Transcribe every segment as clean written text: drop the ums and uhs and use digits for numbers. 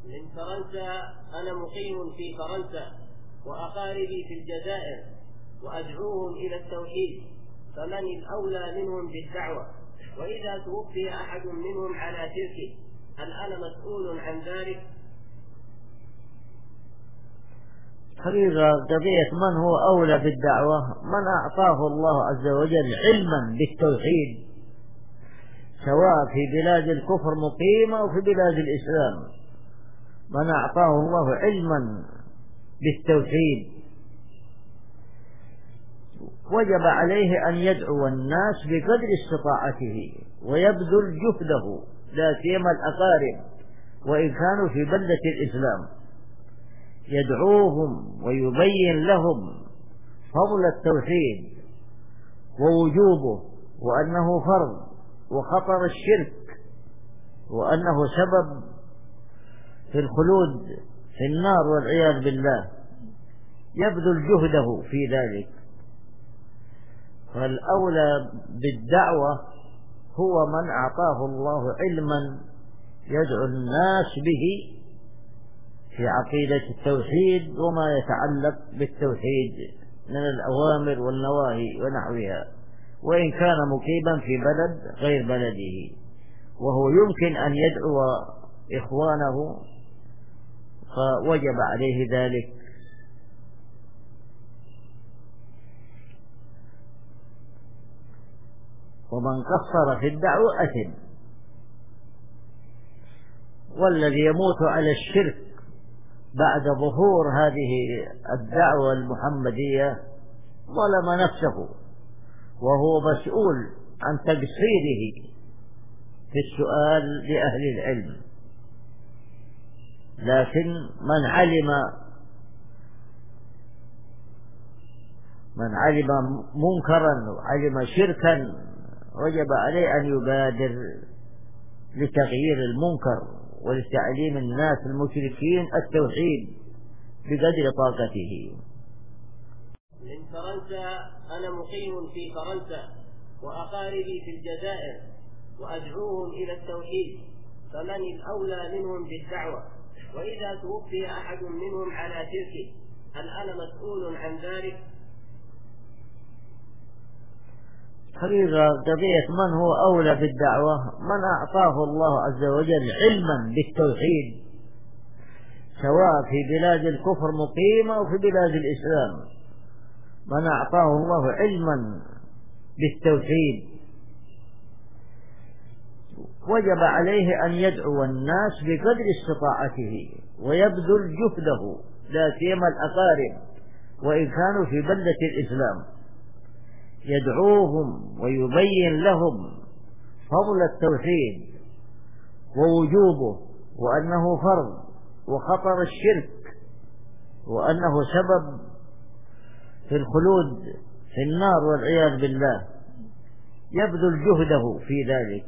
من فرنسا. أنا مقيم في فرنسا وأقاربي في الجزائر، وأدعوهم إلى التوحيد، فمن الأولى منهم بالدعوة؟ وإذا توفي أحد منهم على شركه هل أنا مسؤول عن ذلك؟ حقيقة قضية من هو أولى بالدعوة، من أعطاه الله عز وجل علما بالتوحيد، سواء في بلاد الكفر مقيمة أو في بلاد الإسلام، من أعطاه الله علما بالتوحيد وجب عليه أن يدعو الناس بقدر استطاعته ويبذل جهده، لا سيما الأقارب وإن كانوا في بلدة الإسلام، يدعوهم ويبين لهم فضل التوحيد ووجوبه، وأنه فرض، وخطر الشرك، وأنه سبب في الخلود في النار والعياذ بالله، يبذل جهده في ذلك. فالأولى بالدعوة هو من أعطاه الله علما يدعو الناس به في عقيدة التوحيد وما يتعلق بالتوحيد من الأوامر والنواهي ونحوها، وإن كان مقيما في بلد غير بلده، وهو يمكن أن يدعو إخوانه فوجب عليه ذلك. ومن قصر في الدعوة أثم، والذي يموت على الشرك بعد ظهور هذه الدعوة المحمدية ظلم نفسه، وهو مسؤول عن تقصيره في السؤال لأهل العلم. لكن من علم منكرا وعلم شركا وجب عليه أن يبادر لتغيير المنكر ولتعليم الناس المشركين التوحيد بقدر طاقته. من فرنسا. أنا مقيم في فرنسا وأقاربي في الجزائر، وأدعوهم إلى التوحيد، فمن الأولى منهم بالدعوة؟ وإذا توفي أحد منهم على شركه هل أنا مسؤول عن ذلك؟ حقيقة قضية من هو أولى بالدعوة، من أعطاه الله عز وجل علما بالتوحيد، سواء في بلاد الكفر مقيمة أو في بلاد الإسلام، من أعطاه الله علما بالتوحيد وجب عليه أن يدعو الناس بقدر استطاعته ويبذل جهده، لا سيما الأقارب وإن كانوا في بلدة الإسلام، يدعوهم ويبين لهم فضل التوحيد ووجوبه، وأنه فرض، وخطر الشرك، وأنه سبب في الخلود في النار والعياذ بالله، يبذل جهده في ذلك.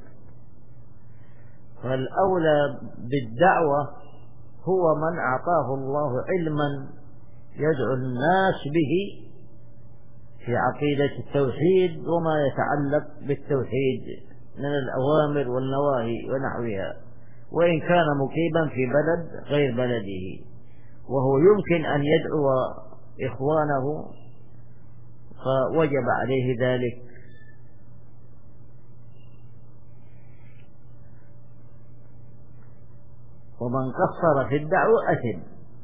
فالأولى بالدعوة هو من أعطاه الله علما يدعو الناس به في عقيدة التوحيد وما يتعلق بالتوحيد من الأوامر والنواهي ونحوها، وإن كان مقيما في بلد غير بلده، وهو يمكن أن يدعو إخوانه فوجب عليه ذلك. ومن قصر في الدعوة أثم،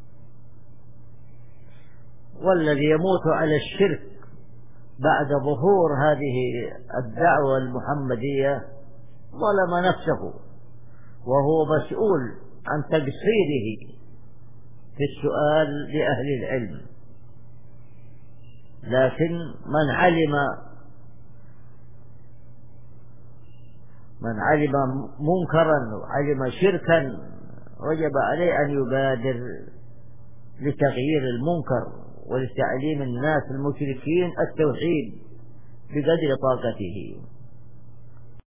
والذي يموت على الشرك بعد ظهور هذه الدعوة المحمدية ظلم نفسه، وهو مسؤول عن تقصيره في السؤال لأهل العلم. لكن من علم منكرا وعلم شركا وجب عليه أن يبادر لتغيير المنكر ولتعليم الناس المشركين التوحيد بقدر طاقته.